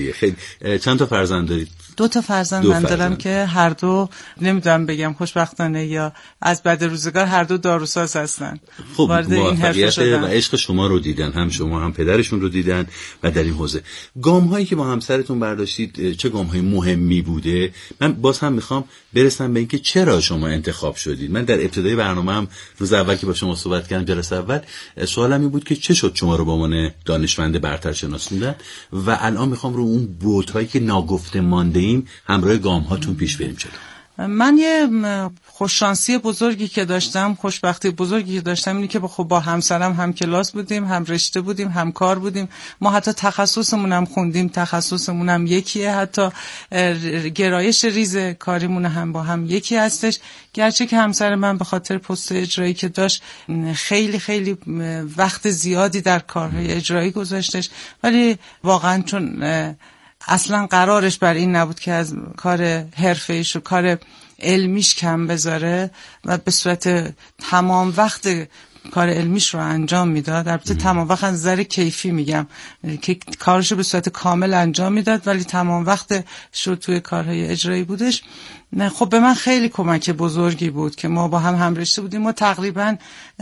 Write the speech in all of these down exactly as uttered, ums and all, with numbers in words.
خیلی. چند تا فرزند دارید؟ دو تا فرزند من دارم که هر دو نمیدونم بگم خوشبختانه یا از بد روزگار هر دو داروساز هستن. خب موفقیت و عشق شما رو دیدن، هم شما هم پدرشون رو دیدن و در این حوزه گام هایی که با همسرتون برداشتید چه گام های مهمی بوده؟ من باز هم میخوام برسم به اینکه چرا شما انتخاب شدید. من در ابتدای برنامه‌ام روز اول که با شما صحبت کردم جلسه اول سوالم این بود که چه شد شما رو به عنوان دانشمند برتر شناسوندن و الان میخوام رو اون بوت‌هایی که ناگفته مانده ایم همراه گام هاتون پیش بریم جلو. من یه خوششانسی بزرگی که داشتم، خوشبختی بزرگی که داشتم اینه که خب با همسرم هم کلاس بودیم، هم رشته بودیم، هم کار بودیم. ما حتی تخصصمون هم خوندیم، تخصصمون هم یکیه، حتی گرایش ریز کاریمون هم با هم یکی هستش. گرچه که همسر من به خاطر پست اجرایی که داشت خیلی خیلی وقت زیادی در کارهای اجرایی گذاشتش، ولی واقعا چون اصلا قرارش بر این نبود که از کار حرفه‌ایش و کار علمیش کم بذاره و به صورت تمام وقت کار علمیش رو انجام میداد. البته تمام وقت از نظر کیفی میگم که کارشو به صورت کامل انجام میداد، ولی تمام وقت شو توی کارهای اجرایی بودش. نه خب به من خیلی کمک بزرگی بود که ما با هم هم رشته بودیم. ما تقریبا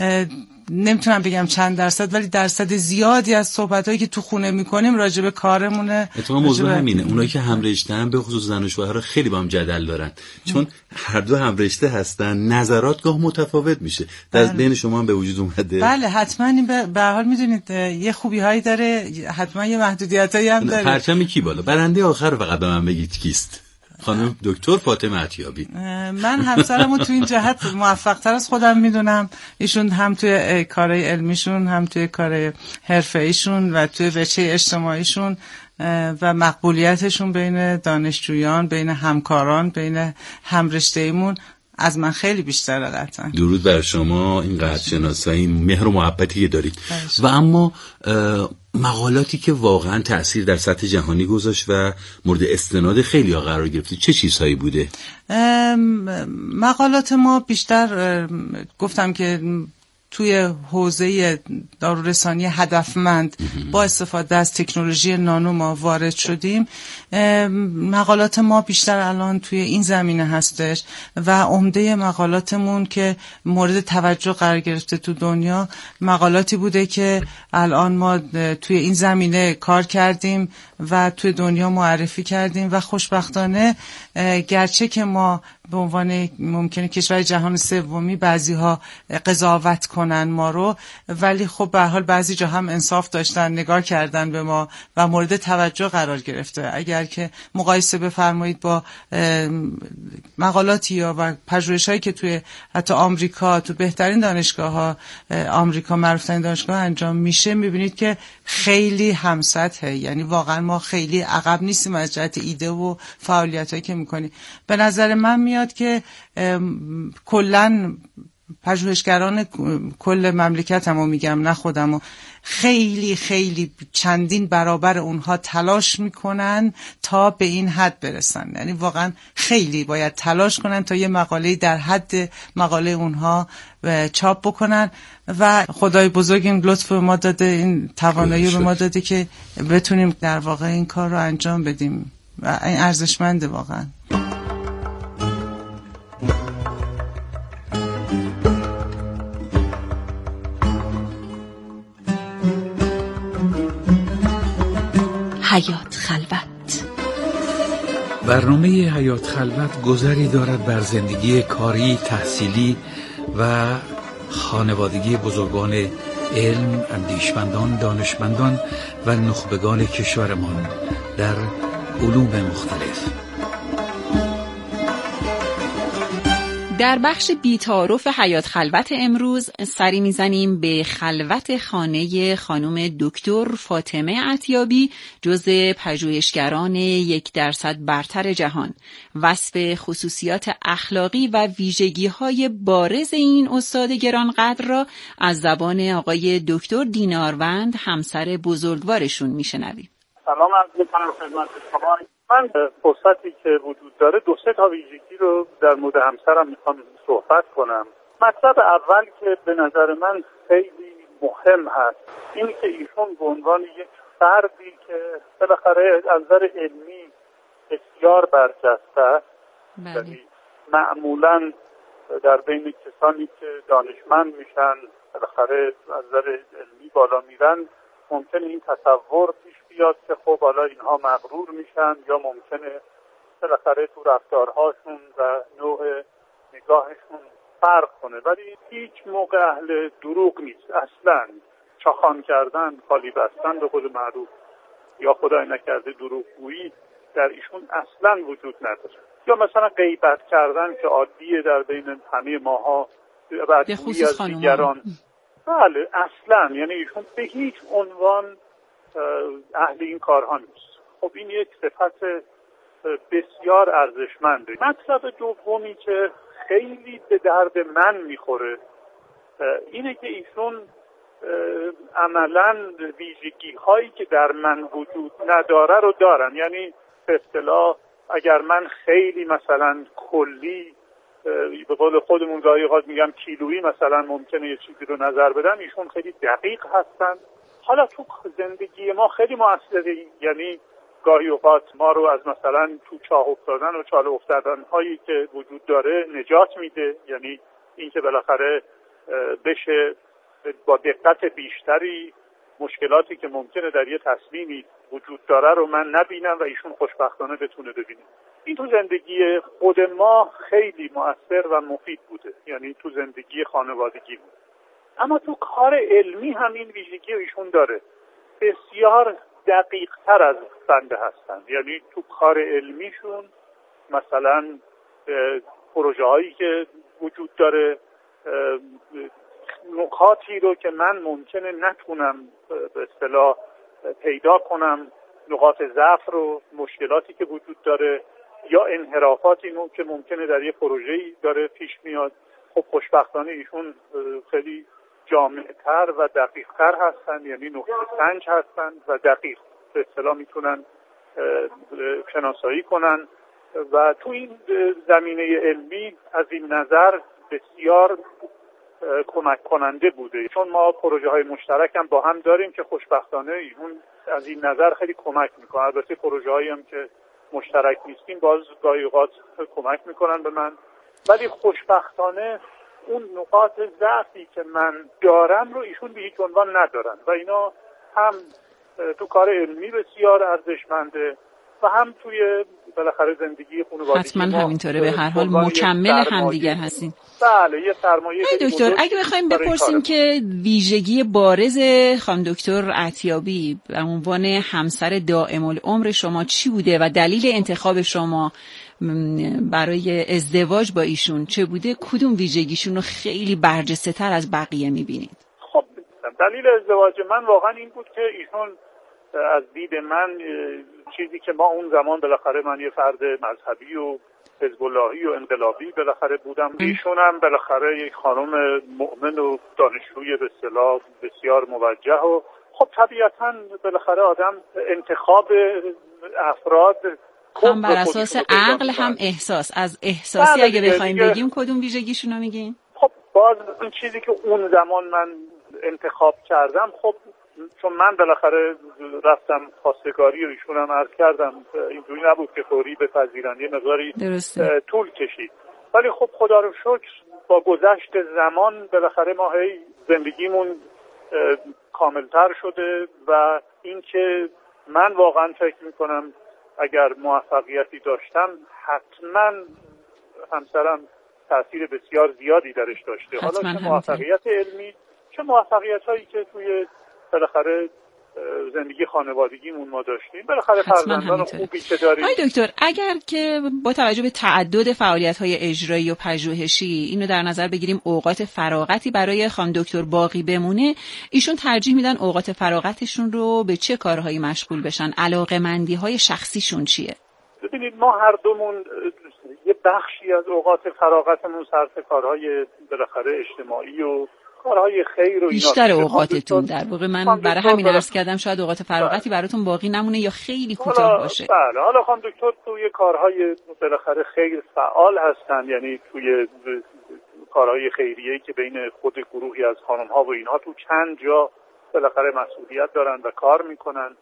نمیتونم بگم چند درصد ولی درصد زیادی از صحبتایی که تو خونه میکنیم راجع به کارمونه. اتفاقا موضوع همینه. اونایی که هم رشته هم به خصوص زن و شوهر خیلی با هم جدل دارن، چون هر دو هم رشته هستن، نظرات گاه متفاوت میشه. در بله. بین شما هم به وجود اومده. بله حتما. این به هر حال میدونید یه خوبی هایی داره، حتما یه محدودیتایی هم داره. پرچم کی بالا؟ برنده آخر فقط به من بگید کیست؟ خانم دکتر فاطمه عطیابی. من همسرمو تو این جهت موفق تر از خودم میدونم. ایشون هم توی کارهای علمیشون، هم توی کار حرفه‌ایشون و توی وجه اجتماعیشون و مقبولیتشون بین دانشجویان، بین همکاران، بین همرشته‌ایمون از من خیلی بیشتره قطعا. درود بر شما، این قدر شناسایی، مهر و محبتی که دارید. و اما مقالاتی که واقعا تأثیر در سطح جهانی گذاشت و مورد استناد خیلی ها قرار گرفت، چه چیزهایی بوده؟ مقالات ما بیشتر گفتم که توی حوزه دارورسانی هدفمند با استفاده از تکنولوژی نانو ما وارد شدیم. مقالات ما بیشتر الان توی این زمینه هستش و عمده مقالاتمون که مورد توجه قرار گرفته تو دنیا مقالاتی بوده که الان ما توی این زمینه کار کردیم و توی دنیا معرفی کردیم و خوشبختانه گرچه که ما به عنوان ممکنه کشور جهان سومی بعضی ها قضاوت کنن ما رو، ولی خب به هر حال بعضی جا هم انصاف داشتن، نگاه کردن به ما و مورد توجه قرار گرفته. اگر که مقایسه بفرمایید با مقالاتی یا و پژوهش‌هایی که توی حتی آمریکا تو بهترین دانشگاه‌ها آمریکا معروف‌ترین دانشگاه انجام میشه، میبینید که خیلی همسطحه. یعنی واقعا ما خیلی عقب نیستیم از جهت ایده و فعالیتایی که میکنیم. به نظر من میاد که کلاً پژوهشگران کل مملکت همو میگم، نه خودمو، خیلی خیلی چندین برابر اونها تلاش میکنن تا به این حد برسن. یعنی واقعا خیلی باید تلاش کنن تا یه مقاله در حد مقاله اونها چاپ بکنن و خدای بزرگ این لطف به ما داده، این توانایی به ما داده که بتونیم در واقع این کار رو انجام بدیم و این ارزشمنده واقعا. حیات خلوت. برنامه حیات خلوت گذری دارد بر زندگی کاری، تحصیلی و خانوادگی بزرگان علم، اندیشمندان، دانشمندان و نخبگان کشورمان در علوم مختلف. در بخش بی‌تعارف حیات خلوت امروز سری میزنیم به خلوت خانه خانم دکتر فاطمه عطیابی، جزو پژوهشگران یک درصد برتر جهان. وصف خصوصیات اخلاقی و ویژگی‌های بارز این استاد گرانقدر را از زبان آقای دکتر دیناروند، همسر بزرگوارشون، میشنویم. سلام عرض می‌کنم خدمت شما. من فرصتی که وجود داره دو سه تا ویژگی رو در مورد همسرم میخوام صحبت کنم. مطلب اول که به نظر من خیلی مهم هست اینی که ایشون به عنوان یک فردی که بالاخره از نظر علمی بسیار برجسته است، یعنی معمولاً در بین کسانی که دانشمند میشن بالاخره از نظر علمی بالا میرن، ممکنه این تصور پیش بیاد که خب حالا اینها مغرور میشن یا ممکنه بالاخره تو رفتارهاشون و نوع نگاهشون فرق کنه، ولی هیچ موقع اهل دروغ نیست اصلا. چاخان کردن، خالی بستن به قول معروف یا خدای نکرده دروغگویی در ایشون اصلا وجود نداره. یا مثلا غیبت کردن که عادیه در بین همه ماها، بدگویی از دیگران، بله اصلا، یعنی ایشون به هیچ عنوان اهل این کارها نیست. خب این یک صفت بسیار ارزشمنده. مطلب دومی که خیلی به درد من میخوره اینه که ایشون عملاً ویژگی هایی که در من وجود نداره رو دارن. یعنی به اصطلاح اگر من خیلی مثلا کلی به قول خودمون گاهی اوقات میگم کیلویی مثلا ممکنه یه چیزی رو نظر بدم، ایشون خیلی دقیق هستن. حالا تو زندگی ما خیلی موثره، یعنی گاهی اوقات ما رو از مثلا تو چاه افتادن و چاله افتادن هایی که وجود داره نجات میده، یعنی این که بالاخره بشه با دقت بیشتری مشکلاتی که ممکنه در یه تصمیمی وجود داره رو من نبینم و ایشون خوشبختانه بتونه ببینه. این تو زندگی خود ما خیلی مؤثر و مفید بوده، یعنی تو زندگی خانوادگی بود. اما تو کار علمی هم این ویژگی ایشون داره، بسیار دقیق تر از بنده هستن. یعنی تو کار علمیشون مثلا پروژه هایی که وجود داره، نکاتی رو که من ممکنه نتونم به اصطلاح پیدا کنم، نقاط ضعف رو، مشکلاتی که وجود داره یا انحرافاتی رو که ممکنه در یه پروژه‌ای داره پیش میاد، خب خوشبختانه ایشون خیلی جامع‌تر و دقیق‌تر هستن، یعنی نقطه سنج هستن و دقیق به اصطلاح میتونن شناسایی کنن و تو این زمینه علمی از این نظر بسیار کمک کننده بوده. چون ما پروژه های مشترک هم با هم داریم که خوشبختانه ایشون از این نظر خیلی کمک میکنن. البته پروژه هایی هم که مشترک نیستیم باز گاهی اوقات کمک میکنن به من، ولی خوشبختانه اون نقاط ضعفی که من دارم رو ایشون به هیچ عنوان ندارن و اینا هم تو کار علمی بسیار ارزشمنده و هم توی بالاخره زندگی خانوادگی. حتما همینطوره، به هر حال مکمل همدیگر هستین. بله یه سرمایه. دکتر اگه بخوایم بپرسیم که ویژگی بارز خانم دکتر عطیابی به عنوان همسر دائم العمر شما چی بوده و دلیل انتخاب شما برای ازدواج با ایشون چه بوده؟ کدوم ویژگیشون رو خیلی برجسته تر از بقیه میبینید؟ خب دلیل ازدواج من واقعا این بود که ایشون از دید من چیزی که ما اون زمان بالاخره من یه فرد مذهبی و حزب اللهی و انقلابی بالاخره بودم، ایشون هم بالاخره یک خانم مؤمن و دانشجوی به اصطلاح بسیار موجه و خب طبیعتاً بالاخره آدم انتخاب افراد هم بر اساس عقل هم احساس. از احساسی اگه بخوایم بگیم کدوم ویژگیشون رو میگین؟ خب باز این چیزی که اون زمان من انتخاب کردم، خب چون من بالاخره رفتم خواستگاری و ایشون هم عرض کردم اینجوری نبود که فوری بپذیرن، یه مقداری طول کشید، ولی خب خدا رو شکر با گذشت زمان بالاخره ما هی زندگیمون کاملتر شده و اینکه من واقعا فکر میکنم اگر موفقیتی داشتم حتما همسرم تأثیر بسیار زیادی درش داشته، حالا چه موفقیت علمی چه موفقیت هایی که توی بالاخره زندگی خانوادگیمون ما داشتیم، بالاخره فرزندان خوبی که داریم. آقای دکتر اگر که با توجه به تعدد فعالیت‌های اجرایی و پژوهشی اینو در نظر بگیریم اوقات فراغتی برای خانم دکتر باقی بمونه، ایشون ترجیح میدن اوقات فراغتشون رو به چه کارهایی مشغول بشن؟ علاقه‌مندی‌های شخصیشون چیه؟ ببینید ما هر دومون یه بخشی از اوقات فراغتمون صرف کارهای بالاخره اجتماعی و کارهای خیر و بیشتر اوقاتتون در واقع من برای همین عرض کردم شاید اوقات فراغتی براتون باقی نمونه یا خیلی کوتاه باشه. بله حالا خانم دکتر توی کارهای بالاخره خیر فعال هستن، یعنی توی کارهای خیریه‌ای که بین خود گروهی از خانم‌ها و اینها تو چند جا بالاخره مسئولیت دارن و کار میکنن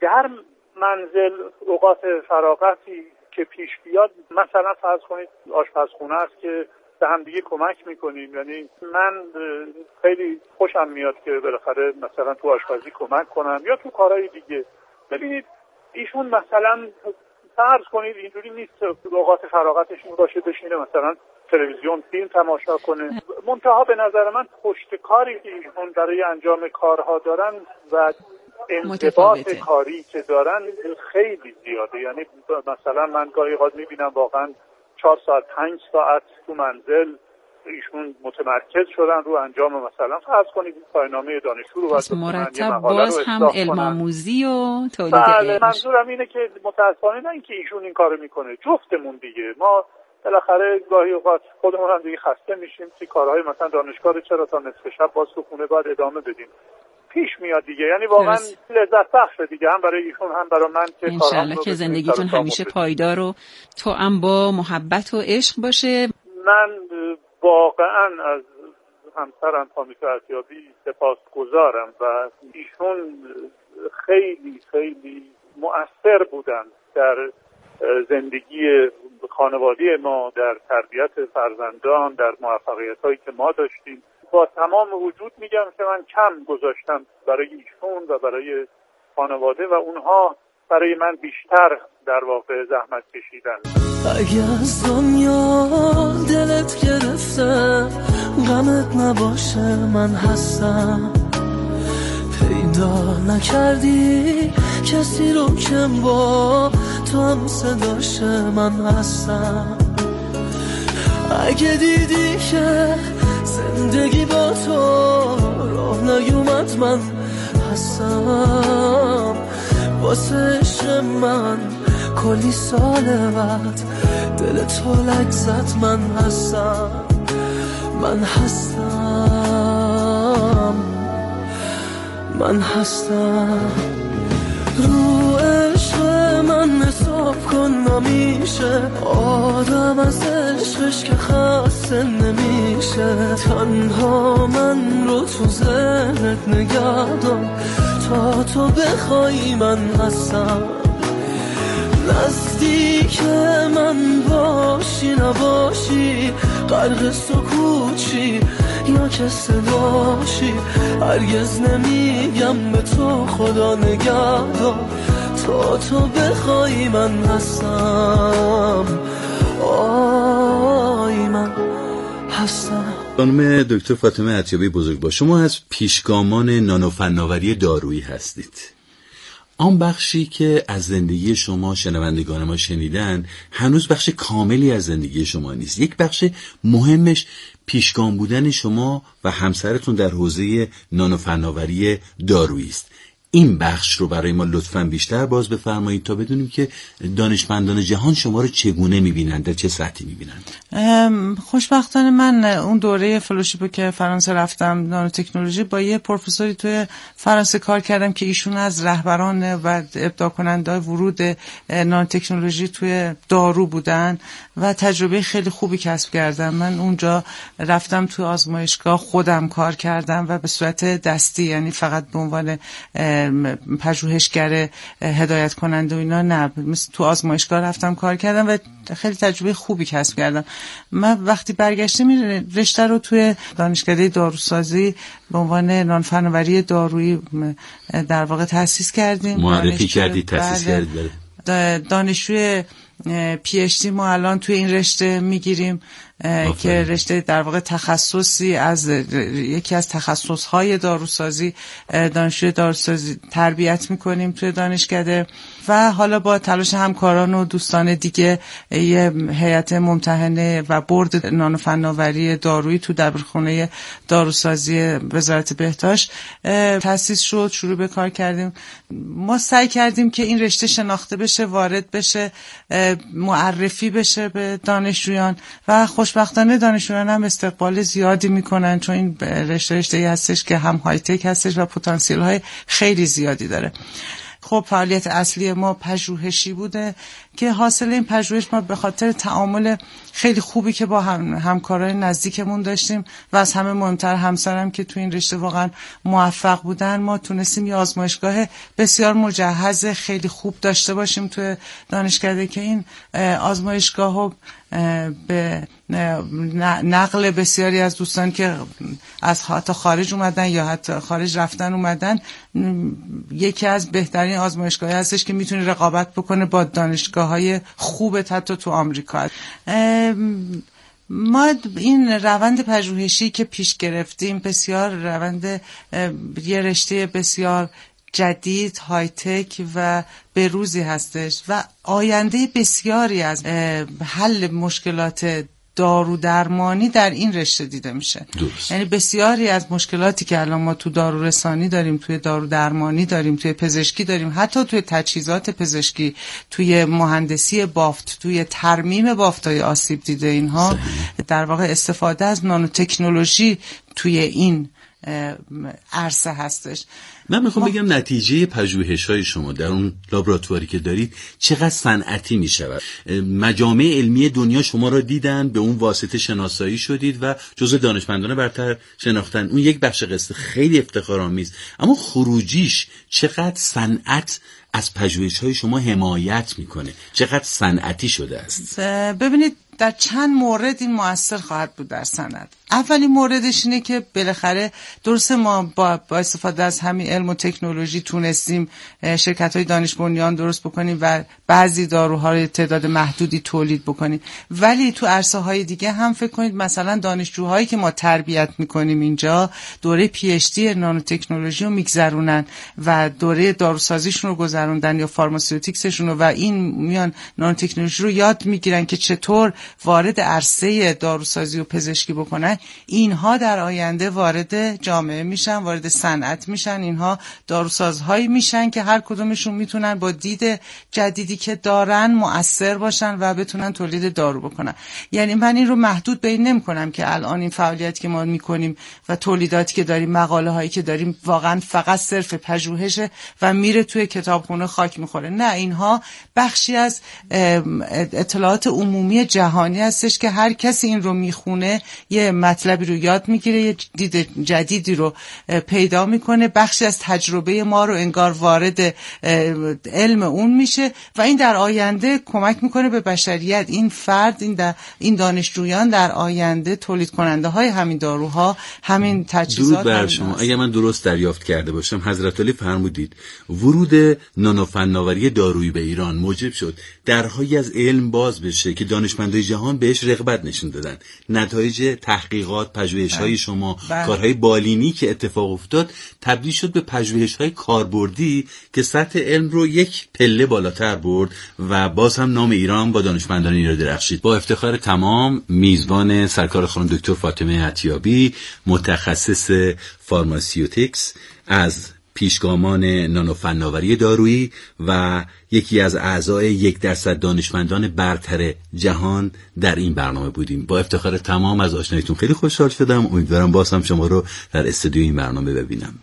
در منزل اوقات فراغتی که پیش بیاد، مثلا فرض کنید آشپزخونه است که به هم دیگه کمک میکنیم. یعنی من خیلی خوشم میاد که بالاخره مثلا تو آشپزی کمک کنم یا تو کارهای دیگه. ببینید ایشون مثلا فرض کنید اینجوری نیست اوقات فراغتش این باشه بشینه مثلا تلویزیون فیلم تماشا کنه. منتها به نظر من پشت کاری که ایشون برای انجام کارها دارن و انضباط کاری که دارن خیلی زیاده. یعنی مثلا من گاهی اوقات میبینم واقعا چهار ساعت پنج ساعت تو منزل ایشون متمرکز شدن رو انجام مثلا فرض کنید پایان‌نامه دانشجو رو واسه مرتب باز هم علم آموزی و تولید بله علم. منظورم اینه که متأسفانه نه اینکه ایشون این کارو میکنه، جفتمون دیگه ما بالاخره گاهی اوقات خودمون هم دیگه خسته میشیم که کارهای مثلا دانشگاه رو چرا تا نصف شب باز تو خونه باید ادامه بدیم، پیش میاد دیگه. یعنی واقعا لذت بخشه دیگه، هم برای ایشون هم برای من که انشالله که زندگیتون همیشه پایدار و توأم با محبت و عشق باشه. من واقعا از همسرم فامیکا عطیابی سپاسگزارم و ایشون خیلی خیلی مؤثر بودن در زندگی خانوادی ما، در تربیت فرزندان، در موفقیت‌هایی که ما داشتیم. با تمام وجود میگم که من کم گذاشتم برای ایشون و برای خانواده و اونها برای من بیشتر در واقع زحمت کشیدن. اگه از دنیا دلت گرفته غمت نباشه من هستم، پیدا نکردی کسی رو که با تو هم صداشه من هستم. اگه دیدی که زندگی با تو راه نیومد من هستم، واسه عشق من کلی سال بعد دل تو لک زد من هستم، من هستم، من هستم. رو عشق من حساب کن نمیشه، آدم از عشقش که خسته نمیشه. تنها من رو تو ذهنت نگه دار تا تو بخوای من هستم. نزدیک من باشی نباشی، غرق سکوچی یا که صداشی، هرگز نمیگم به تو خدا نگهدار تا تو بخوای من هستم، آی من هستم. خانم دکتر فاطمه عطیابی بزرگوار، شما از پیشگامان نانو فناوری دارویی هستید. آن بخشی که از زندگی شما شنوندگان ما شنیدن هنوز بخش کاملی از زندگی شما نیست. یک بخش مهمش پیشگام بودن شما و همسرتون در حوزه نانو فناوری دارویی است. این بخش رو برای ما لطفاً بیشتر باز بفرمایید تا بدونیم که دانشمندان جهان شما رو چگونه می‌بینند، در چه سطحی می‌بینند. خوشبختانه من اون دوره فلوشیپو که فرانسه رفتم نانو تکنولوژی با یه پروفسوری توی فرانسه کار کردم که ایشون از رهبران و ابداع کننده ورود نانو تکنولوژی توی دارو بودن و تجربه خیلی خوبی کسب کردم. من اونجا رفتم توی آزمایشگاه خودم کار کردم و به صورت دستی، یعنی فقط به عنوان پژوهشگر هدایت کننده و اینا نه، مثل تو آزمایشگاه رفتم کار کردم و خیلی تجربه خوبی کسب کردم. من وقتی برگشتم این رشته رو توی دانشکده داروسازی به عنوان نان فناوری دارویی در واقع تأسیس کردیم. معرفی کردید، تأسیس کردید. دانشجوی پی اچ دی ما الان توی این رشته میگیریم که رشته در واقع تخصصی از یکی از تخصصهای داروسازی دانشجوی داروسازی تربیت میکنیم توی دانشکده و حالا با تلاش همکاران و دوستان دیگه یه هیئت ممتحنه و بورد نانو فناوری دارویی تو دبیرخونه داروسازی وزارت بهداشت تأسیس شد، شروع به کار کردیم. ما سعی کردیم که این رشته شناخته بشه، وارد بشه، معرفی بشه به دانشجویان و خوشبختانه دانشجویان هم استقبال زیادی میکنن، چون این رشته رشته‌ای هستش که هم های تک هستش و پتانسیل های خیلی زیادی داره. خب فعالیت اصلی ما پژوهشی بوده که حاصل این پژوهش ما به خاطر تعامل خیلی خوبی که با هم همکارای نزدیکمون داشتیم و از همه مهمتر همسرم که تو این رشته واقعا موفق بودن، ما تونستیم یه آزمایشگاه بسیار مجهز خیلی خوب داشته باشیم تو دانشکده که این آزمایشگاهو به نقل بسیاری از دوستان که از حتی خارج اومدن یا حتی خارج رفتن اومدن یکی از بهترین آزمایشگاهی هستش که میتونه رقابت بکنه با دانشگاه‌های خوب حتی تو آمریکا. ما این روند پژوهشی که پیش گرفتیم بسیار روند یه رشته بسیار جدید، های تک و بروزی هستش و آینده بسیاری از حل مشکلات دارو درمانی در این رشته دیده میشه. دوست. یعنی بسیاری از مشکلاتی که الان ما تو دارورسانی داریم، توی دارو درمانی داریم، توی پزشکی داریم، حتی توی تجهیزات پزشکی، توی مهندسی بافت، توی ترمیم بافتای آسیب دیده، اینها صحیح. در واقع استفاده از نانو تکنولوژی توی این عرصه هستش. من میخوام ما... بگم نتیجه پژوهش‌های شما در اون لابراتواری که دارید چقدر صنعتی میشود. مجامع علمی دنیا شما را دیدن، به اون واسطه شناسایی شدید و جزو دانشمندان برتر شناختن. اون یک بخش قصه خیلی افتخارآمیز، اما خروجیش چقدر صنعت از پژوهش‌های شما حمایت میکنه، چقدر صنعتی شده است. ببینید در چند مورد این مؤثر خواهد بود در صنعت. اولین موردش اینه که بالاخره درسته ما با, با استفاده از همین علم و تکنولوژی تونستیم شرکت‌های دانش بنیان درست بکنیم و بعضی داروها رو تعداد محدودی تولید بکنیم، ولی تو عرصه‌های دیگه هم فکر کنید مثلا دانشجوهایی که ما تربیت می‌کنیم اینجا دوره پی اچ دی نانو تکنولوژی رو می‌گذرونن و دوره داروسازیشون رو گذروندن یا فارماسیوتیکسشون رو و این میان نانو تکنولوژی رو یاد می‌گیرن که چطور وارد عرصه داروسازی و پزشکی بکنن. اینها در آینده وارد جامعه میشن، وارد صنعت میشن، اینها داروسازهایی میشن که هر کدومشون میتونن با دید جدیدی که دارن مؤثر باشن و بتونن تولید دارو بکنن. یعنی من این رو محدود به این نمی‌کنم که الان این فعالیتی که ما میکنیم و تولیداتی که داریم، مقاله هایی که داریم واقعا فقط صرف پژوهشه و میره توی کتابخونه خاک میخوره. نه، اینها بخشی از اطلاعات عمومی جهانی هستش که هر کسی این رو میخونه یه مطلبی رو یاد میگیره، یه دید جدیدی رو پیدا میکنه، بخشی از تجربه ما رو انگار وارد علم اون میشه و این در آینده کمک میکنه به بشریت. این فرد، این در این دانشجویان در آینده تولید کننده های همین داروها، همین تجهیزات. درود بر شما. اگه من درست دریافت کرده باشم حضرت علی فرمودید ورود نانو فناوری دارویی به ایران موجب شد درهایی از علم باز بشه که دانشمندای جهان بهش رغبت نشون دادن. نتایج تحقیقات، پژوهش‌های شما، بله. کارهای بالینی که اتفاق افتاد تبدیل شد به پژوهش‌های کاربردی که سطح علم رو یک پله بالاتر برد و باز هم نام ایران با دانشمندان ایران درخشید. با افتخار تمام میزبان سرکار خانم دکتر فاطمه عطیابی، متخصص فارماسیوتیکس از پیشگامان نانو فناوری دارویی و یکی از اعضای یک درصد دانشمندان برتر جهان در این برنامه بودیم. با افتخار تمام از آشناییتون خیلی خوشحال شدم. امیدوارم باز هم شما رو در استودیو این برنامه ببینم.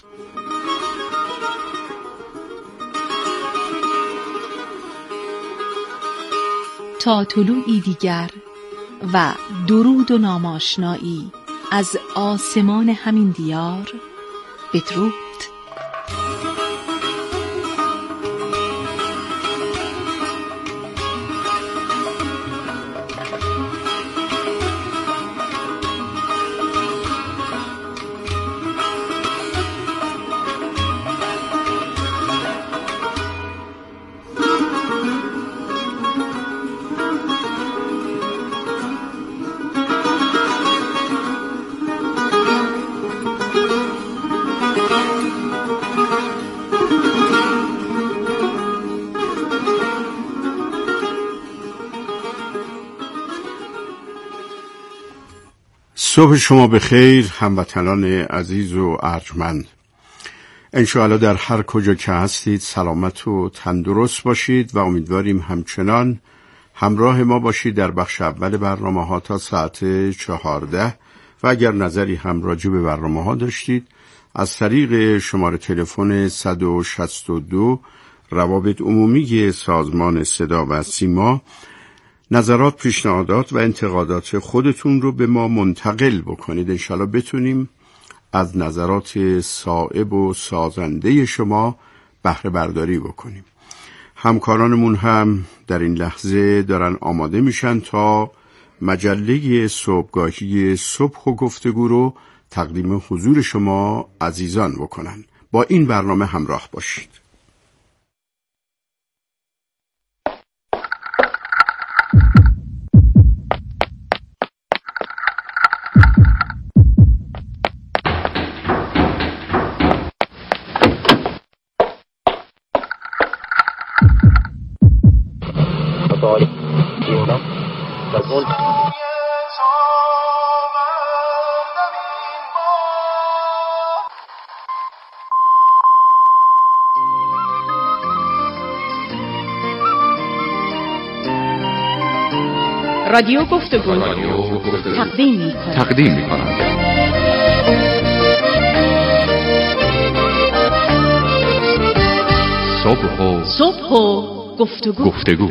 تا طلوعی دیگر و درود و ناماشنایی از آسمان همین دیار، بدرود. صبح شما بخیر هموطنان عزیز و ارجمند. انشاءالله در هر کجا که هستید سلامت و تندرست باشید و امیدواریم همچنان همراه ما باشید در بخش اول برنامه ها تا ساعت چهارده و اگر نظری هم راجع به برنامه ها داشتید از طریق شماره تلفن صد و شصت و دو روابط عمومی سازمان صدا و سیما نظرات، پیشنهادات و انتقادات خودتون رو به ما منتقل بکنید. انشالله بتونیم از نظرات صائب و سازنده شما بهره برداری بکنیم. همکارانمون هم در این لحظه دارن آماده میشن تا مجله صبحگاهی صبح و گفتگو رو تقدیم حضور شما عزیزان بکنن. با این برنامه همراه باشید. رادیو گفتگو تقدیم می‌کند. تقدیم می‌کند. صبح و صبح و گفتگو. گفتگو.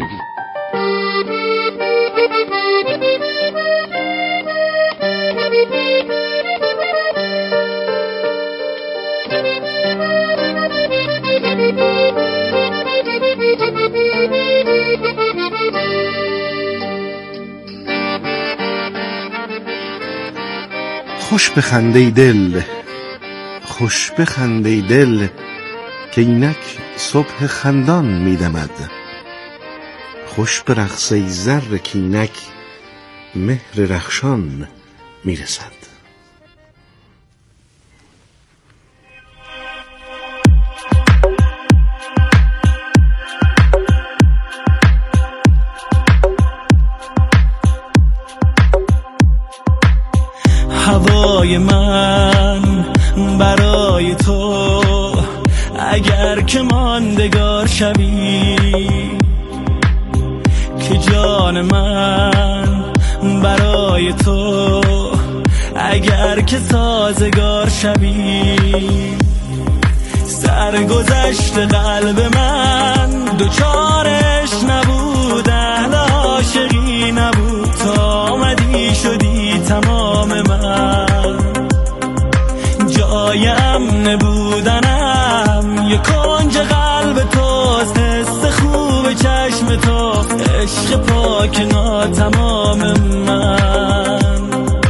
خوش بخنده دل، خوش بخنده دل، که اینک صبح خندان میدمد. خوش برقص ای زر، که اینک مهر رخشان میرسد. هوای من برای تو، اگر که ماندگار شوی، که جان من برای تو، اگر که سازگار شوی. سرگذشت قلب من دوچارش نبود، اهل عاشقی نبود، تا آمدی شدی تمام من. جای امن بودنم یه کنج قلب توست، حس خوب چشم تو، عشق پاک ناتمام من.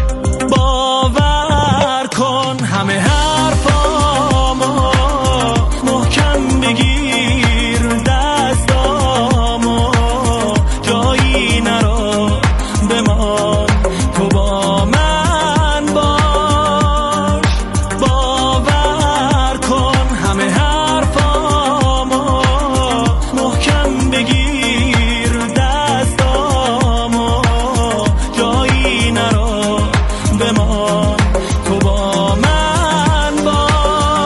باور کن همه حرفامو محکم بگیر، دستامو جایی نرو بمان، تو با من باش. باور کن همه حرفامو محکم بگیر، دستامو جایی نرو بمان، تو با من باش.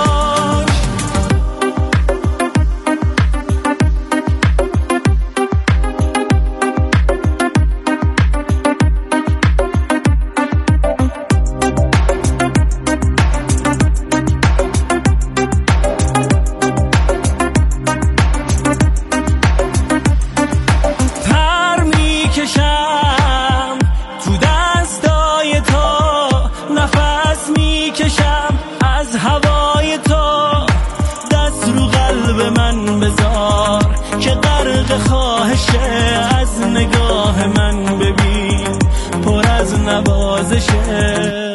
پر میکشم تو دستای تو، نفس میکشم از هوای تو. دست رو قلب من بذار که غرق خواهشه، از نگاه من ببین پر از نوازشه.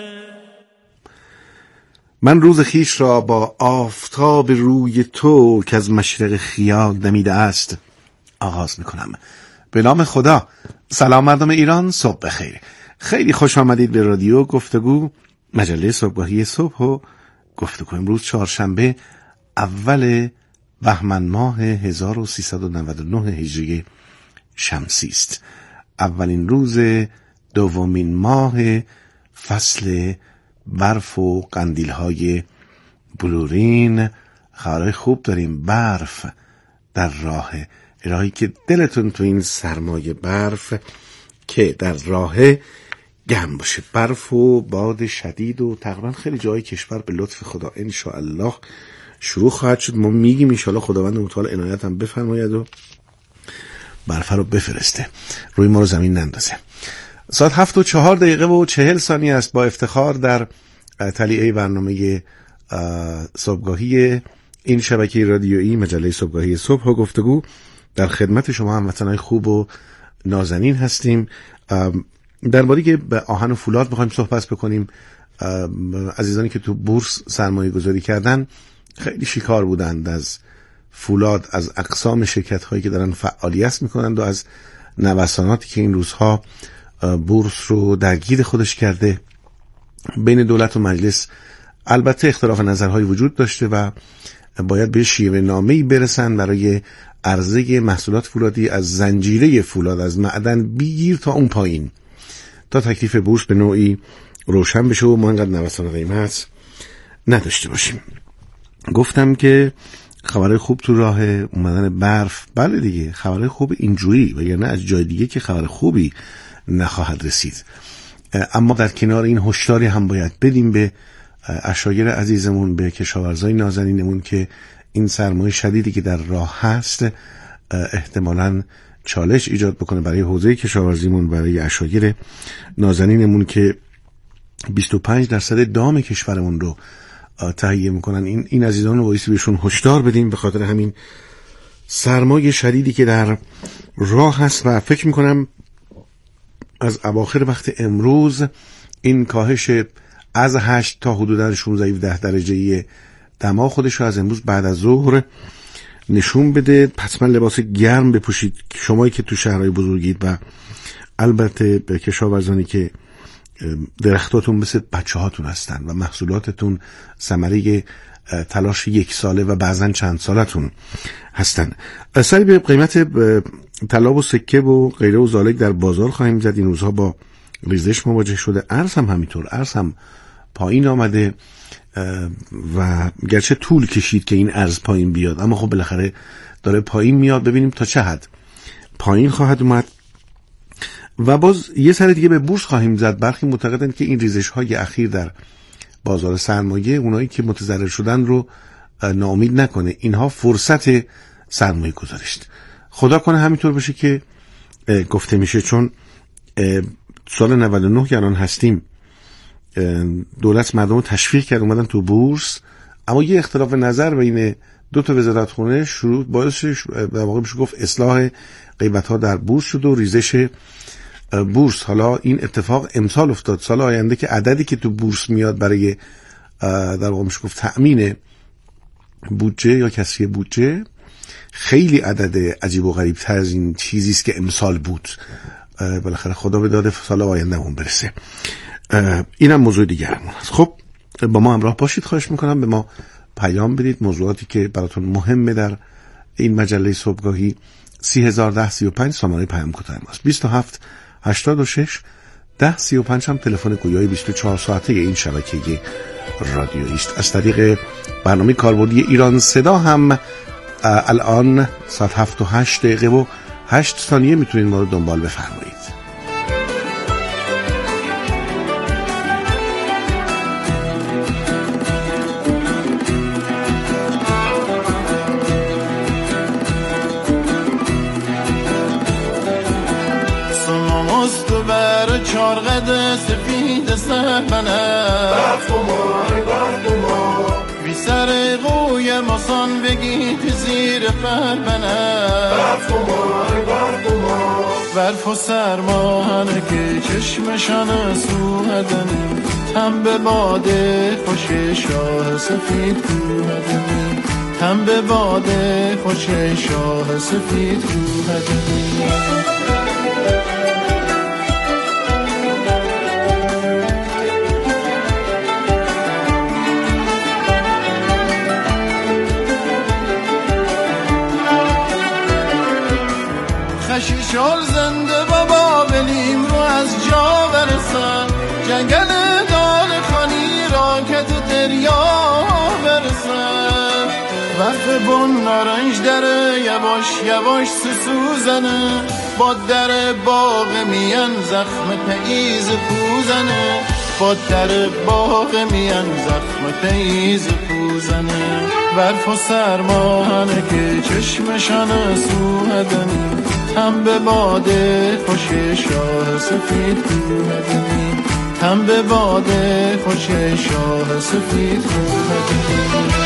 من روز خیش را با آفتاب روی تو که از مشرق خیال دمیده است آغاز میکنم. به نام خدا. سلام مردم ایران، صبح بخیر. خیلی خوش آمدید به رادیو گفتگو، مجله صبحگاهی صبح و گفتگو. امروز چهارشنبه اول بهمن ماه هزار و سیصد و نود و نه هجری شمسی است. اولین روز دومین ماه فصل برف و قندیل‌های بلورین. خبرهای خوب داریم. برف در راه، راهی که دلتون تو این سرمایه برف که در راه گرم باشه. برف و باد شدید و تقریبا خیلی جای کشور به لطف خدا انشاءالله شروع خواهد شد. ما میگیم ان شاءالله خداوند متعال عنایت هم بفرماید و برفا رو بفرسته، روی ما رو زمین نندازه. ساعت هفت و چهار دقیقه و چهل ثانیه است. با افتخار در تلیعه برنامه صبحگاهی این شبکه رادیویی مجله صبحگاهی صبح و گفتگو در خدمت شما هموطنان خوب و نازنین هستیم. درباره که به آهن و فولاد میخوایم صحبت بکنیم. عزیزانی که تو بورس سرمایه گذاری کردن خیلی شیکار بودند از فولاد، از اقسام شرکت هایی که دارن فعالیت میکنند و از نوساناتی که این روزها بورس رو درگیر خودش کرده. بین دولت و مجلس البته اختلاف نظرهای وجود داشته و باید به شیوه نامه‌ای برسن برای عرضه محصولات فولادی از زنجیره فولاد، از معدن بگیر تا اون پایین، تا تکلیف بورس به نوعی روشن بشه و ما اینقدر نوسان قیمت نداشته باشیم. گفتم که خبرهای خوب تو راه اومدن برف. بله دیگه، خبرهای خوب اینجوری و یا نه از جای دیگه که خبر خوبی نخواهد رسید. اما در کنار این هشداری هم باید بدیم به عشایر عزیزمون، به کشاورزای نازنینمون که این سرمایه شدیدی که در راه هست احتمالاً چالش ایجاد بکنه برای حوزه کشاورزیمون، برای عشایر نازنینمون که بیست و پنج درصد دام کشورمون رو تهیه میکنن. این این عزیزان رو بایستی بهشون هشدار بدیم به خاطر همین سرمایه شدیدی که در راه هست. و فکر میکنم از اواخر وقت امروز این کاهش از هشت تا حدود شانزده هفده درجه دما خودش رو از امروز بعد از ظهر نشون بده. حتما لباس گرم بپوشید شمایی که تو شهرهای بزرگید و البته به کشاورزانی که درختاتون مثل بچه هاتون هستن و محصولاتتون ثمره تلاش یک ساله و بعضا چند سالتون هستن. سعی به قیمت طلا و سکه و غیره و ذالک در بازار خواهیم زد. این روزها با ریزش مواجه شده. ارز هم همینطور، ارز هم پایین آمده و گرچه طول کشید که این ارز پایین بیاد، اما خب بالاخره داره پایین میاد. ببینیم تا چه حد پایین خواهد اومد. و باز یه سر دیگه به بورس خواهیم زد. برخی معتقدند که این ریزش های اخیر در بازار سرمایه اونایی که متضرر شدن رو ناامید نکنه. اینها فرصت سرمایه گذاری است. خدا کنه همینطور بشه که گفته میشه، چون سال نود و نه که الان هستیم دولت مردم رو تشویق کرد اومدن تو بورس، اما یه اختلاف نظر بین دو تا وزارتخونه شروع باعث در واقع میشه گفت اصلاح قیمت ها در بورس شد و ریزش بورس. حالا این اتفاق امسال افتاد. سال آینده که عددی که تو بورس میاد برای در واقع میشه گفت تأمین بودجه یا کسری بودجه خیلی عدد عجیب و غریب تر از این چیزی است که امسال بود. بالاخره خدا به داد سال آینده اون برسه. اینم موضوع دیگرمون است. خب با ما همراه باشید. خواهش میکنم به ما پیام بدید موضوعاتی که براتون مهمه در این مجله صبحگاهی. سی هزار ده سی و پنج سامانه پیام کوتاه ماست. بیست و هفت هشتاد و شش ده سی و پنج هم تلفن گویای بیست و چهار ساعته این شبکه رادیویی است. از طریق برنامه کاربردی ایران صدا هم الان ساعت هفت و هشت دقیقه و هشت ثانیه میتونید ما رو دنبال بفرمایید. چارقد سفید سهمنه برف و مای برف و مای بی سر قوی ماسان بگید زیر فرمنه برف و مای برف و مای برف و سرمانه که چشمشان سوهدنی هم به باده خوش شاه سفید کوهدنی هم به باده خوش شاه سفید کوهدنی. خشیشال زنده بابا بلیم رو از جا برسن، جنگل دال خانی راکت دریا برسن، برف بن نارنج داره یواش یواش سوزنه، با در باغ میان زخم پاییز پوزنه، با در باغ میان زخم تیز پوزنه برف و سرمانه که چشمشان سوهدنی هم به باده خوش شاه سفید کوهدنی هم به باده خوش شاه سفید کوهدنی